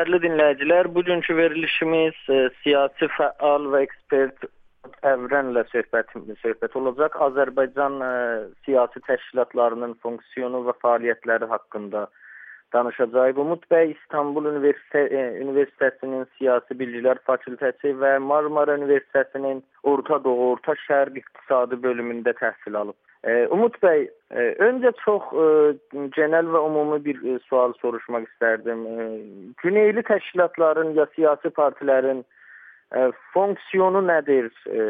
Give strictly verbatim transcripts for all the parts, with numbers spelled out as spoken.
Dəyərli dinləyicilər, bugünkü verilişimiz e, siyasi fəal və ekspert Əvrənlə söhbət, söhbət olacaq. Azərbaycan e, siyasi təşkilatlarının funksiyonu və fəaliyyətləri haqqında danışacağıq. Umud bəy İstanbul Universite, e, Universitetinin Siyasi Bilgilər Fakültəsi və Marmara Universitetinin Orta Doğu, Orta Şərq İqtisadi bölümündə təhsil alıb. E, Umud bəy, e, öncə çox e, genel və ümumi bir e, sual soruşmaq istərdim. E, Güneyli təşkilatların ya siyasi partilərin e, funksiyonu nədir? E,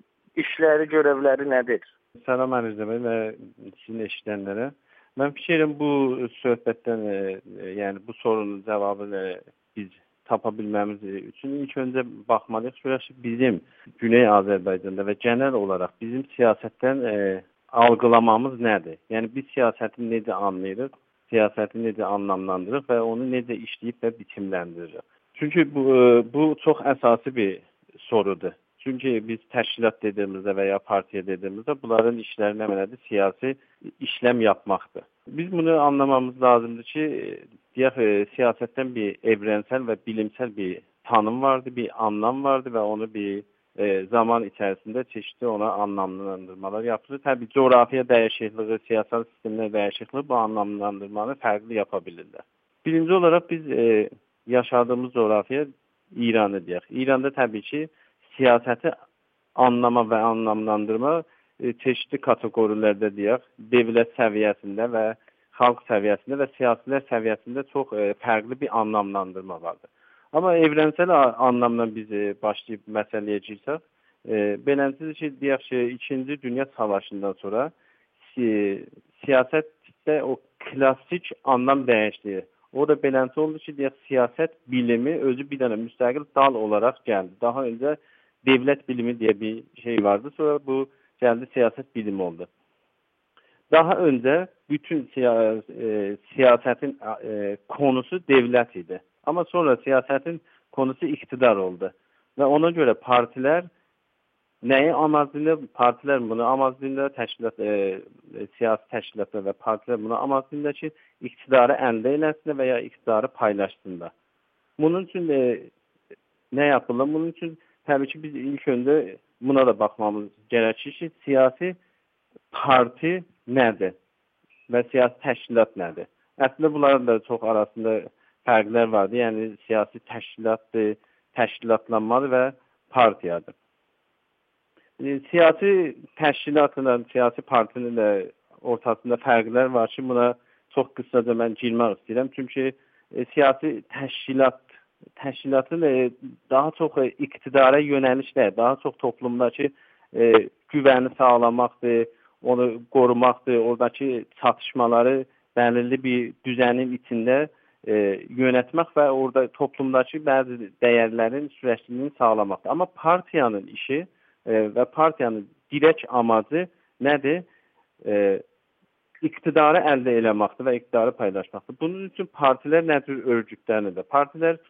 işləri, görevləri nədir? Salam Ərizə bəy və sizin eşidənlərə. Mən fikirəm bu söhbətdən, e, yəni bu sorunun cavabını biz tapa bilməmiz üçün ilk öncə baxmalıyıq ki, bizim Güney Azərbaycanda və genel olaraq bizim siyasətdən e, algılamamız nədir? Yəni biz siyasəti necə anlayırıq, siyasəti necə anlamlandırırıq və onu necə işləyib və biçimləndiririk? Çünki bu, bu çox əsası bir sorudur. Çünki biz təşkilat dediyimizdə və ya partiya dediyimizdə bunların işləri nə mənadır? Siyasi işləm yapmaqdır. Biz bunu anlamamız lazımdır ki, deyək, siyasətdən bir evrensel və bilimsel bir tanım vardır, bir anlam vardır və onu bir e, zaman içərisində çeşitli ona anlamlandırmalar yapılır. Təbii coğrafiya dəyişikliyi, siyasal sistemlər dəyişikliyi bu anlamlandırmanı fərqli yapa bilirlər. Birinci olaraq biz e, yaşadığımız coğrafiya İranı deyək. İranda təbii ki, siyasəti anlama və anlamlandırma e, çeşitli kateqorilərdə deyək, dövlət səviyyəsində və xalq səviyyəsində və siyasilər səviyyəsində çox e, fərqli bir anlamlandırma vardır. Amma evrensel anlamla biz e, başlayıb məsələyə girsək, e, beləncədir ki, deyək ki, İkinci Dünya Savaşından sonra si siyasətdə o klassik anlam dəyişdi. O da beləncə oldu ki, deyək, siyasət bilimi özü bir dənə müstəqil dal olaraq gəldi. Daha öncə devlət bilimi deyə bir şey vardı, sonra bu gəldi siyasət bilimi oldu. Daha öncə bütün siya e, siyasətin e, konusu devlət idi. Amma sonra siyasətin konusu iqtidar oldu. Və ona görə partilər nəyi amaclayırlar? Partilər bunu amaclayırlar, təşkilat, e, siyasi təşkilatlar və partilər bunu amaclayırlar ki, iqtidarı əldə eləsinlər və ya iqtidarı paylaşsınlar. Bunun üçün e, nə yapılır? Bunun üçün təbii ki, biz ilk öncə buna da baxmamız gərəkir ki, siyasi parti nədir və siyasi təşkilat nədir? Əslində bunların da çox arasında fərqlər vardır. Yəni siyasi təşkilatdır, təşkilatlanmadır və partiyadır. E, siyasi təşkilatla, siyasi partinin də ortasında fərqlər var ki, buna çox qısaca mən girmək istəyirəm. Çünki e, siyasi təşkilat təşkilatın e, daha çox e, iqtidara yönəlişlər, daha çox toplumdakı e, güvəni sağlamaqdır, onu qorumaqdır, oradakı çatışmaları bəlirli bir düzənin içində e, yönətmək və orada toplumdakı bəzi dəyərlərin sürətliliyini sağlamaqdır. Amma partiyanın işi e, və partiyanın dirək amacı nədir? E, iqtidarı əldə eləməkdir və iqtidarı paylaşmaqdır. Bunun üçün partilər nə tür örgütlənir? Partilər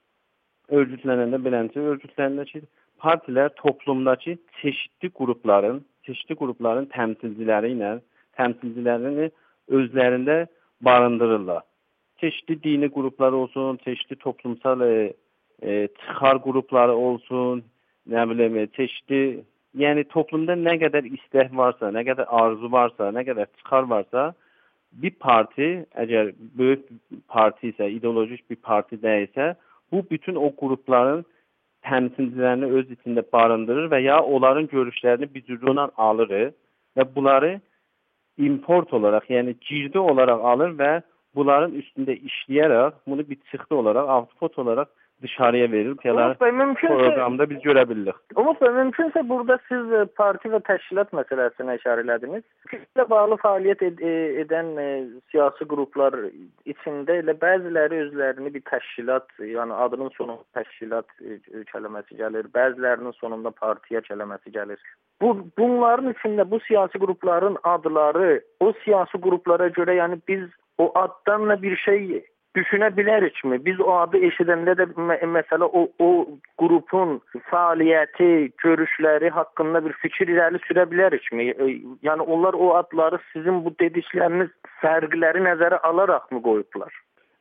örgütlənəndə beləncə örgütlənir ki, partilər toplumdakı çeşitli qrupların, çeşitli qrupların təmsilciləri ilə təmsilcilərini özlərində barındırırlar. Çeşitli dini qrupları olsun, çeşitli toplumsal e, e, çıxar qrupları olsun, nə bilim, çeşitli, yəni toplumda nə qədər istək varsa, nə qədər arzu varsa, nə qədər çıxar varsa, bir parti, əgər böyük parti isə, ideolojik bir parti deyilsə, bu bütün o qrupların təmsilcilərini öz içində barındırır və ya onların görüşlərini bir cürlə alır və bunları import olaraq, yəni girdi olaraq alır və bunların üstündə işləyərək bunu bir çıxdı olaraq, output olaraq dışarıya verir. Proqramda biz görə bilirik. Umud bəy, mümkünsə burada siz parti və təşkilat məsələsinə işarə elədiniz. Fikirlə bağlı fəaliyyət ed edən e, siyasi qruplar içində elə bəziləri özlərini bir təşkilat, yəni adının sonunda təşkilat e, kəlməsi gəlir, bəzilərinin sonunda partiya kəlməsi gəlir. Bu bunların içində bu siyasi qrupların adları o siyasi qruplara görə, yəni biz o addan bir şey düşünə bilərikmi? Biz o adı eşidəndə də məsələ o, o qrupun fəaliyyəti, görüşləri haqqında bir fikir irəli sürə bilərikmi? Yəni onlar o adları sizin bu dedikləriniz fərqləri nəzərə alaraqmı qoyublar?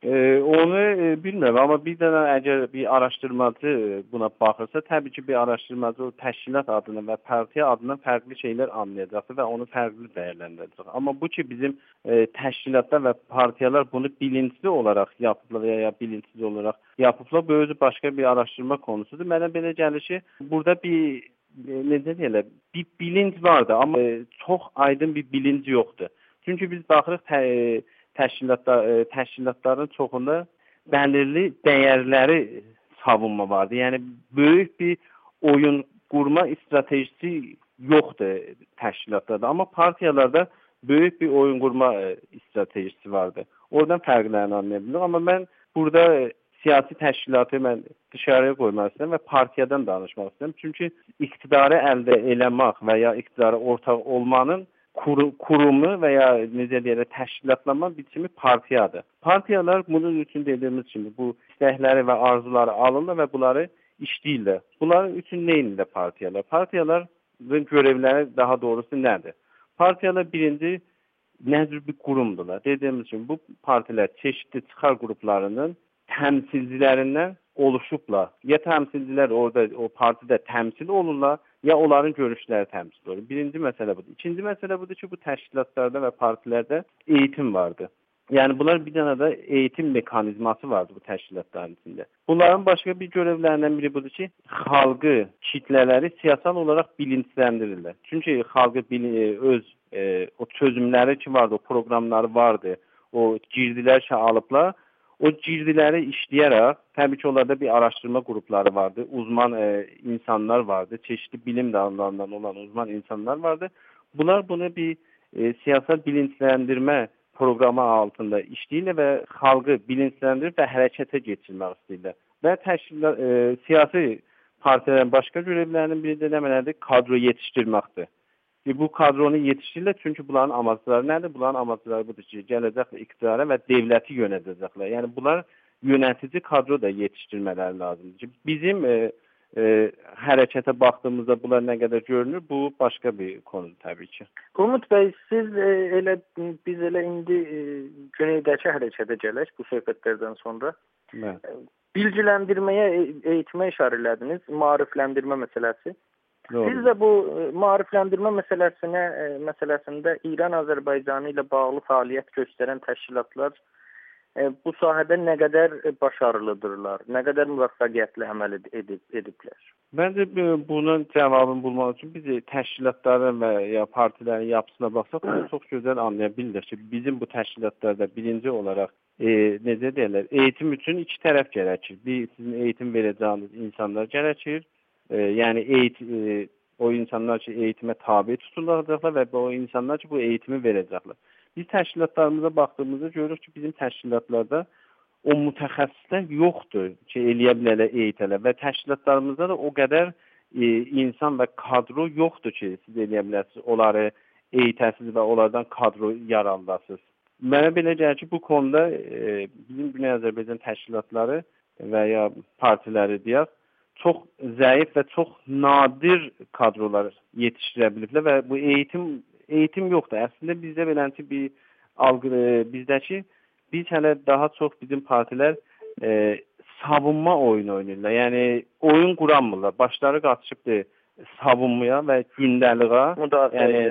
E, onu e, bilmirəm, amma bir dənə əgər bir araşdırmacı buna baxırsa, təbii ki, bir araşdırmacı o təşkilat adını və partiya adından fərqli şeylər anlayacaqdır və onu fərqli dəyərləndirəcək. Amma bu ki, bizim e, təşkilatlar və partiyalar bunu bilinçli olaraq yapıblar ya, ya bilinçsiz olaraq yapıblar, bu özü başqa bir araşdırma konusudur. Mənə belə gəlir ki, burada bir e, necə deyirlər, bir bilinç vardır, amma e, çox aydın bir bilinc yoxdur. Çünki biz baxırıq tə, təşkilatlar, e, təşkilatların çoxunda bəlirli dəyərləri savunma vardır. Yəni böyük bir oyun qurma stratejisi yoxdur təşkilatlarda, amma partiyalarda böyük bir oyun qurma e, stratejisi vardır. Oradan fərqlərini anlaya bilirik. Amma mən burada e, siyasi təşkilatı mən dışarıya qoymaq istəyirəm və partiyadan danışmaq istəyirəm. Çünki iqtidarı əldə eləmək və ya iqtidara ortaq olmanın kurumu və ya necə deyirlər, təşkilatlanma biçimi partiyadır. Partiyalar bunun üçün dediyimiz kimi bu istəkləri və arzuları alırlar və bunları işləyirlər. Bunların üçün nə edirlər partiyalar? Partiyaların görevləri daha doğrusu nədir? Partiyalar birinci nəcür bir qurumdurlar. Dediyimiz kimi bu partilər çeşitli çıxar qruplarının təmsilcilərindən oluşublar. Ya təmsilcilər orada o partidə təmsil olurlar, ya onların görüşləri təmsil olur. Birinci məsələ budur. İkinci məsələ budur ki, bu təşkilatlarda və partilərdə eğitim vardır. Yəni bunlar bir dənə də eğitim mekanizması vardır bu təşkilatların içində. Bunların başqa bir görevlərindən biri budur ki, xalqı, kitlələri siyasal olaraq bilinçləndirirlər. Çünki xalqı öz e, o çözümləri ki vardı, o proqramları vardı, o girdilər ki alıblar. O girdiləri işləyərək, təbii ki, onlarda bir araşdırma qrupları vardı, uzman e, insanlar vardı, çeşitli bilim dallarından olan uzman insanlar vardı. Bunlar bunu bir e, siyasal bilinçləndirmə proqramı altında işləyirlər və xalqı bilinçləndirib və hərəkətə keçirmək istəyirlər. Və təşkilat, e, siyasi partilərin başqa görevlərinin biri də nədir? Kadro yetişdirməkdir. E, bu kadronu yetişdirirlər, çünki bunların amacları nədir? Bunların amacları budur ki, gələcək iqtidara və dövləti yönədəcəklər. Yəni bunlar yönətici kadro da yetişdirmələri lazımdır ki, bizim e, e, hərəkətə baxdığımızda bunlar nə qədər görünür, bu başqa bir konudur təbii ki. Umut bəy, siz e, elə biz elə indi e, güneydəki hərəkətə gələk bu söhbətlərdən sonra. Mən. Bilgiləndirməyə, eğitimə işarə elədiniz, maarifləndirmə məsələsi. Doğru. Siz də bu maarifləndirmə məsələsinə, məsələsində İran-Azərbaycanı ilə bağlı fəaliyyət göstərən təşkilatlar bu sahədə nə qədər başarılıdırlar, nə qədər müvəffəqiyyətli əməl edib, ediblər? Məncə bunun cavabını bulmaq üçün biz təşkilatların və ya partilərin yapısına baxsaq, çox gözəl anlaya bilirik ki, bizim bu təşkilatlarda birinci olaraq e, necə deyirlər, eğitim üçün iki tərəf gərəkir. Bir, sizin eğitim verəcəyiniz insanlar gərəkir. E, yəni eğit, e, o insanlar ki eğitimə tabi tutulacaqlar və o insanlar ki bu eğitimi verəcəklər. Biz təşkilatlarımıza baxdığımızda görürük ki, bizim təşkilatlarda o mütəxəssislər yoxdur ki, eləyə bilərlər, eğitələr və təşkilatlarımızda da o qədər e, insan və kadro yoxdur ki, siz eləyə bilərsiniz, onları eğitəsiniz və onlardan kadro yarandasınız. Mənə belə gəlir ki, bu konuda e, bizim Güney Azərbaycan təşkilatları və ya partiləri deyək, çox zəif və çox nadir kadrolar yetişdirə biliblər və bu eğitim eğitim yoxdur. Əslində bizdə beləncə bir algı, bizdəki biz hələ daha çox bizim partilər e, savunma oyunu oynayırlar. Yəni oyun quranmırlar. Başları qaçışıbdır savunmaya və gündəliyə, yəni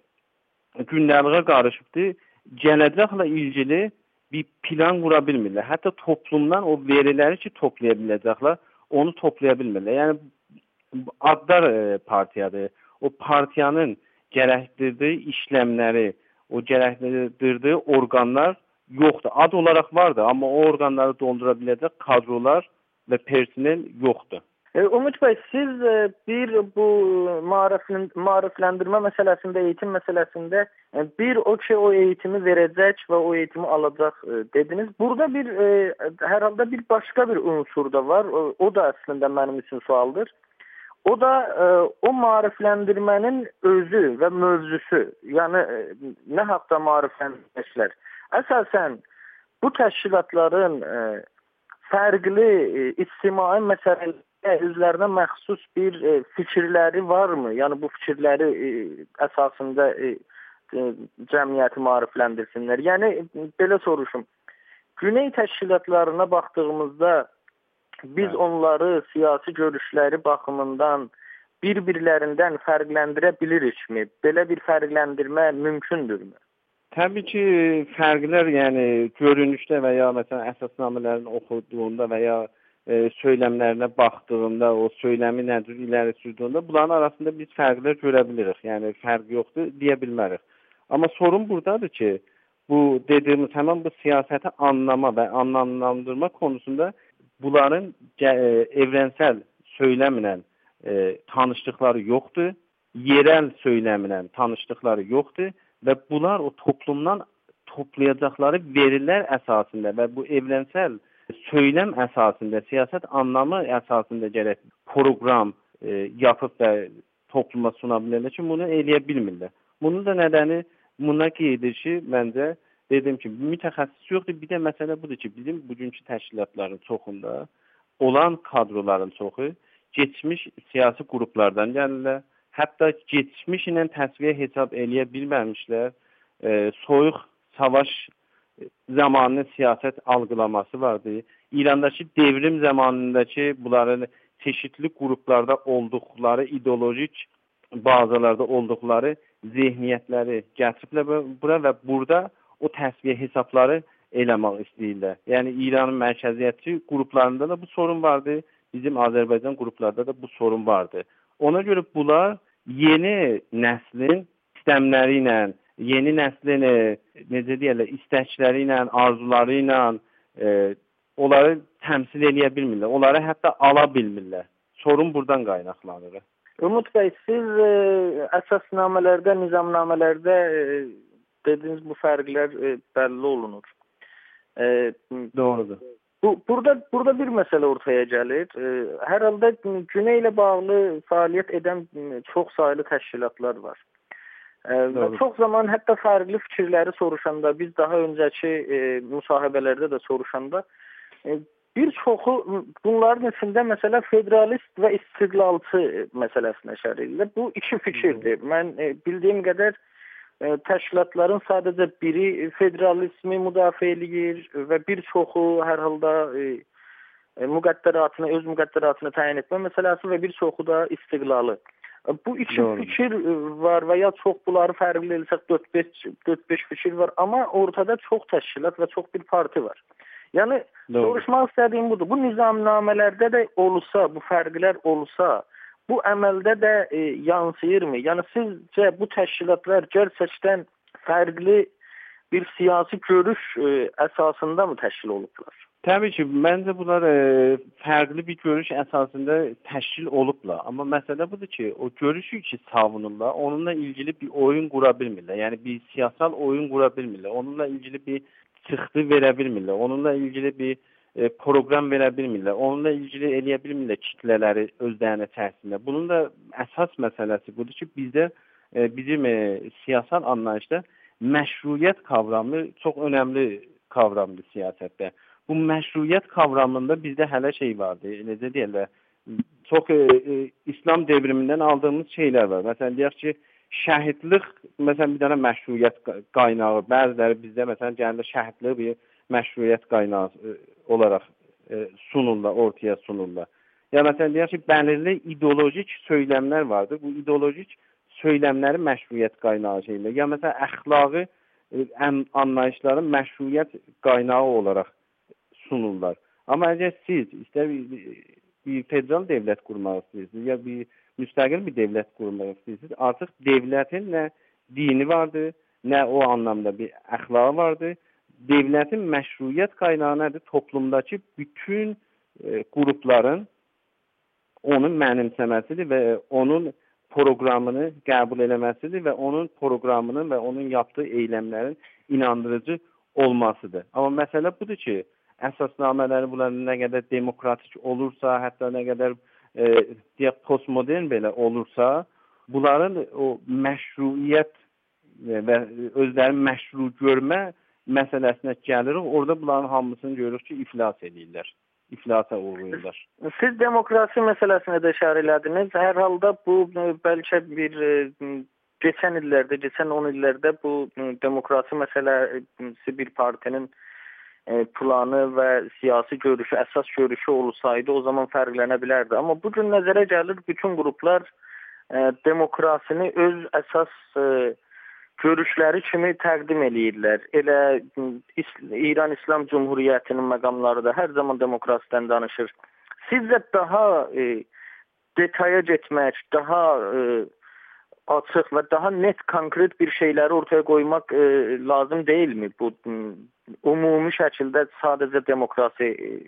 gündəliyə qarışıbdır. Gələcəklə ilgili bir plan qura bilmirlər. Hətta toplumdan o veriləri ki toplaya biləcəklər, onu toplaya bilmirlər. Yəni adlar e, partiyadır. O partiyanın gərəkdirdiyi işləmləri, o gərəkdirdiyi orqanlar yoxdur. Ad olaraq vardır, amma o orqanları doldura biləcək kadrolar və personel yoxdur. E, Umut bəy, siz e, bir bu maarifləndirmə məsələsində, eğitim məsələsində e, bir o ki, o eğitimi verəcək və o eğitimi alacaq e, dediniz. Burada bir e, hər halda bir başqa bir unsur da var. O, o da əslində mənim üçün sualdır. O da e, o maarifləndirmənin özü və mövzusu. Yəni e, nə haqda maarifləndirməklər? Əsasən bu təşkilatların e, fərqli e, ictimai məsələlər özlərinə məxsus bir e, fikirləri varmı? Yəni bu fikirləri e, əsasında e, e, cəmiyyəti maarifləndirsinlər. Yəni belə soruşum. Güney təşkilatlarına baxdığımızda biz Bəli. onları siyasi görüşləri baxımından bir-birlərindən fərqləndirə bilirikmi? Belə bir fərqləndirmə mümkündürmü? Təbii ki, fərqlər, yəni görünüşdə və ya məsələn əsasnamələrini oxuduğunda və ya e, söyləmlərinə baxdığında, o söyləmi nədir iləri sürdüyündə bunların arasında biz fərqlər görə bilirik. Yəni fərq yoxdur deyə bilmərik. Amma sorun buradadır ki, bu dediyimiz həmin bu siyasəti anlama və anlamlandırma konusunda bunların e, evrensel söyləmlə e, tanışlıqları yoxdur, yerel söyləmlə tanışlıqları yoxdur. Və bunlar o toplumdan toplayacaqları verilər əsasında və bu evrensel söyləm əsasında, siyasət anlamı əsasında gərək proqram e, yapıb və topluma suna bilirlər ki, bunu eləyə bilmirlər. Bunun da nədəni buna qeydir ki, məncə dedim ki, mütəxəssis yoxdur. Bir də məsələ budur ki, bizim bugünkü təşkilatların çoxunda olan kadroların çoxu keçmiş siyasi qruplardan gəlirlər. Hətta keçmiş ilə təsviyə hesab eləyə bilməmişlər. E, soyuq savaş zamanının siyasət algılaması vardı. İrandakı devrim zamanındakı bunların çeşitli qruplarda olduqları, ideolojik bazalarda olduqları zehniyyətləri gətiriblər bura və burada o təsviyə hesabları eləmək istəyirlər. Yəni İranın mərkəziyyətçi qruplarında da bu sorun vardı. Bizim Azərbaycan qruplarda da bu sorun vardı. Ona görə bunlar yeni nəslin istəmləri ilə, yeni nəslin e, necə deyirlər, istəkləri ilə, arzuları ilə e, onları təmsil edə bilmirlər. Onları hətta ala bilmirlər. Sorun buradan qaynaqlanır. Umut bəy, siz e, əsasnamələrdə, nizamnamələrdə e, dediyiniz bu fərqlər e, bəlli olunur. E, Doğrudur. Bu, burada burada bir məsələ ortaya gəlir. E, hər halda Güney ilə bağlı fəaliyyət edən çox saylı təşkilatlar var. E, və çox zaman hətta fərqli fikirləri soruşanda, biz daha öncəki e, müsahibələrdə də soruşanda e, bir çoxu bunların içində məsələ federalist və istiqlalçı məsələsinə şərh edirlər. Bu iki fikirdir. Mən e, bildiyim qədər e, təşkilatların sadəcə biri federalizmi müdafiə edir və bir çoxu hər halda e, e, müqəddəratını, öz müqəddəratını təyin etmə məsələsi və bir çoxu da istiqlalı. E, bu iki Doğru. fikir var və ya çox bunları fərqli eləsək dörd beş fikir var, amma ortada çox təşkilat və çox bir parti var. Yəni Doğru. soruşmaq istədiyim budur. Bu nizamnamələrdə də olsa, bu fərqlər olsa, bu əməldə də e, yansıyırmı? Yəni sizcə bu təşkilatlar gerçəkdən fərqli bir siyasi görüş e, əsasında mı təşkil olublar? Təbii ki, məncə bunlar e, fərqli bir görüş əsasında təşkil olublar. Amma məsələ budur ki, o görüşü ki savunurlar, onunla ilgili bir oyun qura bilmirlər. Yəni bir siyasal oyun qura bilmirlər. Onunla ilgili bir çıxdı verə bilmirlər. Onunla ilgili bir e, proqram verə bilmirlər. Onunla ilgili eləyə bilmirlər kitlələri özlərinin içərisində. Bunun da əsas məsələsi budur ki, bizdə e, bizim e, siyasal anlayışda məşruiyyət kavramı çox önəmli kavramdır siyasətdə. Bu məşruiyyət kavramında bizdə hələ şey vardı. Necə deyirlər? Çox e, e, İslam devrimindən aldığımız şeylər var. Məsələn deyək ki, şəhidlik, məsələn, bir dənə məşruiyyət qaynağı, bəziləri bizdə, məsələn, gəlir şəhidlik bir məşruiyyət qaynağı e, olaraq e, sunurlar, ortaya sunurlar. Ya, məsələn, deyək ki, bəlirli ideolojik söyləmlər vardır. Bu ideolojik söyləmləri məşruiyyət qaynağı şeylər. Ya, məsələn, əxlaqı e, anlayışların məşruiyyət qaynağı olaraq sunurlar. Amma əgər siz istər bir, bir federal devlət qurmaq istəyirsiniz, ya bir müstəqil bir devlət qurmaq istəyirsiniz, artıq devlətin nə dini vardır, nə o anlamda bir əxlağı vardır. Devlətin məşruiyyət qaynağı nədir? Toplumdakı bütün e, qrupların onun mənimsəməsidir və onun proqramını qəbul eləməsidir və onun proqramının və onun yaptığı eyləmlərin inandırıcı olmasıdır. Amma məsələ budur ki, əsasnamələri bunların nə qədər demokratik olursa, hətta nə qədər e, deyək, postmodern belə olursa, bunların o məşruiyyət və özlərini məşru görmə məsələsinə gəlirik. Orada bunların hamısını görürük ki, iflas edirlər. İflasa uğrayırlar. Siz demokrasi məsələsinə də işarə elədiniz. Hər halda bu bəlkə bir keçən illərdə, keçən on illərdə bu demokrasi məsələsi bir partinin planı və siyasi görüşü, əsas görüşü olsaydı o zaman fərqlənə bilərdi. Amma bu gün nəzərə gəlir bütün qruplar e, demokrasini öz əsas e, görüşləri kimi təqdim eləyirlər. Elə İran İslam Cumhuriyyətinin məqamları da hər zaman demokrasiyadan danışır. Sizcə daha e, detaya getmək, daha e, açıq və daha net, konkret bir şeyləri ortaya qoymaq e, lazım deyilmi? Bu ümumi şəkildə sadəcə demokrasi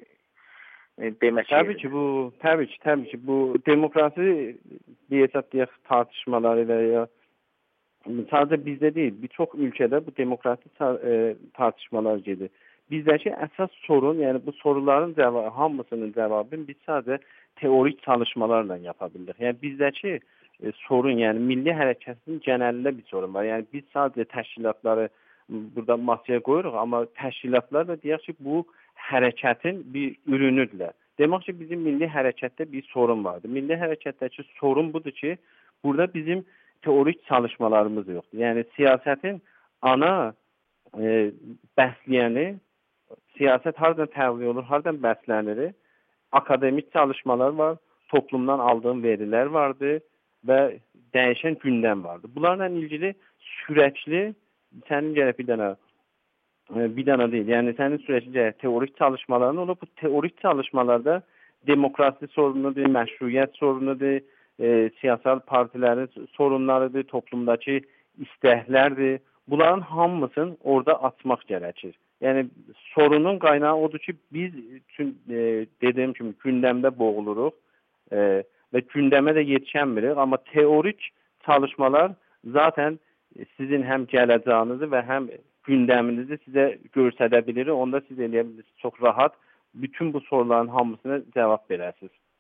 e, demək. Təbii ki, bu təbii ki, təbii ki, bu demokrasi deyəcək deyək tartışmaları ilə ya sadəcə bizdə deyil, bir çox ölkədə bu demokrasi e, tartışmalar gedir. Bizdəki əsas sorun, yəni bu soruların cavabı, hamısının cavabını biz sadəcə teorik çalışmalarla yapa bildik. Yəni bizdəki e, sorun, yəni milli hərəkətin genəlində bir sorun var. Yəni biz sadəcə təşkilatları burada masaya qoyuruq, amma təşkilatlar da deyək ki, bu hərəkətin bir ürünüdürlər. Demək ki, bizim milli hərəkətdə bir sorun vardır. Milli hərəkətdəki sorun budur ki, burada bizim teorik çalışmalarımız yoxdur. Yəni siyasətin ana e, bəsləyəni, siyasət hardan təbliğ olur, hardan bəslənir? Akademik çalışmalar var, toplumdan aldığım verilər vardı və dəyişən gündəm vardı. Bunlarla ilgili sürəkli, sənin gələk bir dənə bir dənə deyil, yəni sənin sürəkli teorik çalışmaların olur. Bu teorik çalışmalarda demokrasi sorunudur, məşruiyyət sorunudur, e, siyasal partilərin sorunlarıdır, toplumdakı istəklərdir. Bunların hamısını orada açmaq gərəkir. Yəni sorunun qaynağı odur ki, biz üçün e, dediyim kimi gündəmdə boğuluruq e, və gündəmə də yetişənmirik, amma teorik çalışmalar zaten sizin həm gələcəyinizi və həm gündəminizi sizə göstərə bilir. Onda siz eləyə bilirsiniz çox rahat bütün bu soruların hamısına cavab verəsiniz.